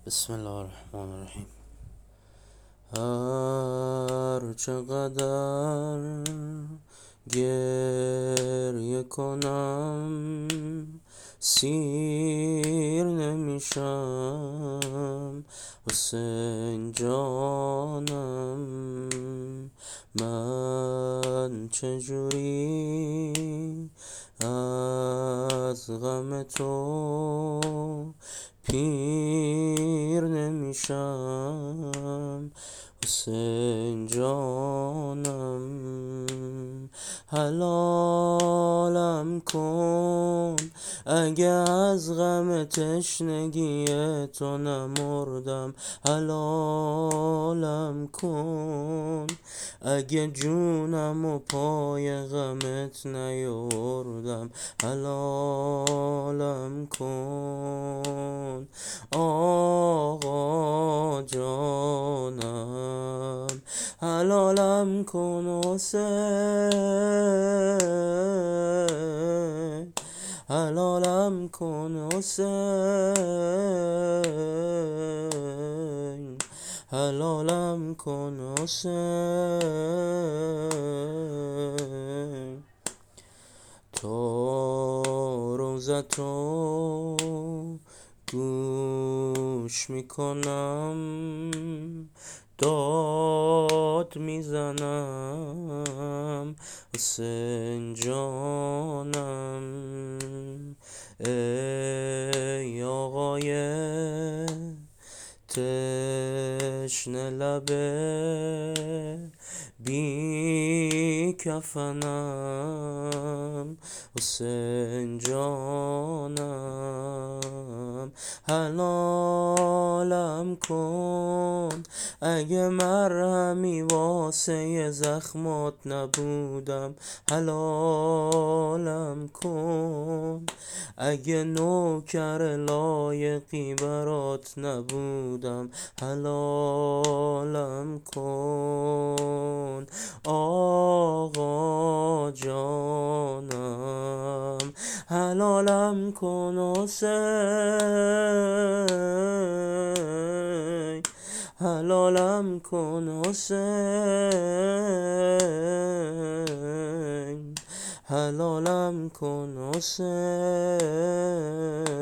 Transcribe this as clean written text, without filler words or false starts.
بسم الله الرحمن الرحیم. هر چقدر گریه کنم سیر نمیشم. حسین جانم، من چجوری از غم تو پیر نمیشم. حسین جانم، حلالم کن اگه از غم تشنگی تو نمردم. حلالم کن اگه جونم و پای غمت نیاوردم. حلالم کن آقا جانم، حلالم کن حسین، حلالم کن حسین، حلالم کن حسین. تا روزتو گوش میکنم داد میزنم. حسین جانم، ای آقای تشنه لبه بی کفنم. حسین جانم، حلالم کن اگه مرهمی واسه زخمات نبودم. حلالم کن اگه نوکر لایقی برات نبودم. حلالم کن آقا جانم، حلالم کن حسین، حلالم کن حسین، حلالم کن حسین.